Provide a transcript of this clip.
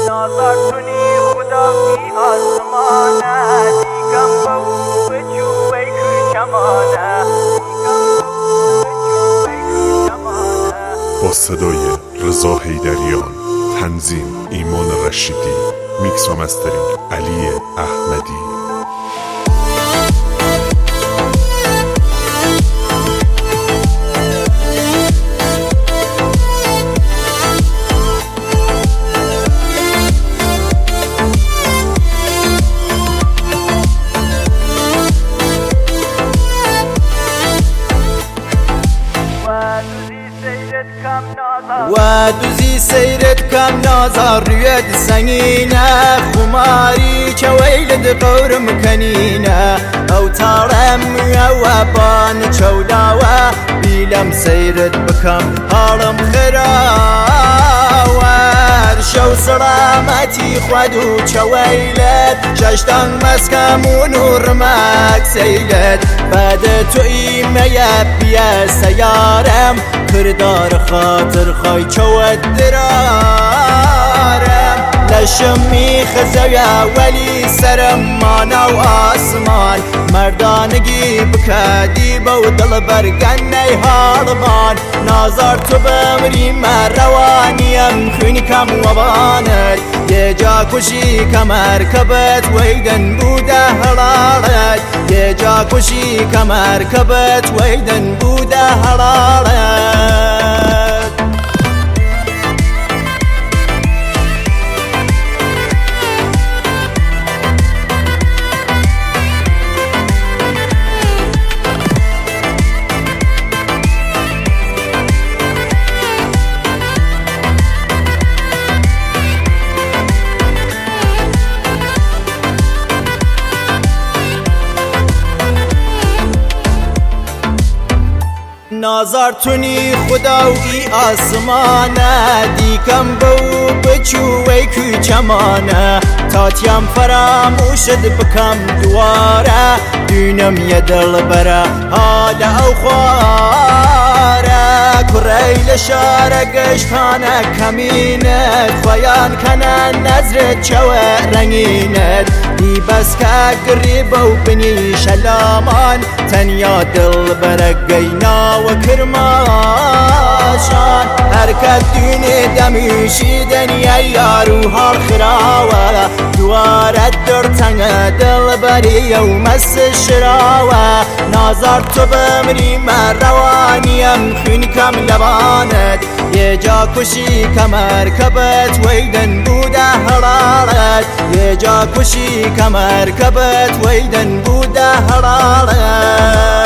نازارتونی خدایی آسمانه دیگم بچوی کشمانه با صدای رضا حیدریان، تنظیم ایمان رشیدی، میکس و مسترینگ علی احمدی. ودوزی سیرت کم نازار روید سنگینه خماری که ویلد قورم کنینه او تارم او بان چولاوه بیلم سیرت بکم حالم خراوه شو سلامتی خودو چویلت ششتان مسکمون و رمک سیلت بعد تو ایمه بیه سیارم کردار خاطر خواهی چود درارم لشمی خزویا ولی سرم مانا و آسمان مردانگی بکدی با دل برگنه حالمان نازار تو بمری مروانیم خونی کم و بانت یه جا کشی کمرکبت ویدن بوده حلالت یه جا کشی کمرکبت ویدن بوده حلالت نازارتونی خدایی آسمانه دیکم بو بچوی کچمانه تاتیم فراموشد بکم دواره دونم یه دل بره حال او خواره کریل شاره گشتانه کمینت خویان کنه نظرت چوه رنگینت دی بس که قریب و بنی شلامان تنیا دل بره گینا و کرماشان هرکت دونه دمیشی دنیا یارو حال خراوه دوارت در تنگ دل بری و مس شراوه نازار تو بمری من روانیم خون کم لبانت یه جا کشی کمرکبت ویدن بوده حلالت یه جا کشی کمرکبت ویدن بوده حلالت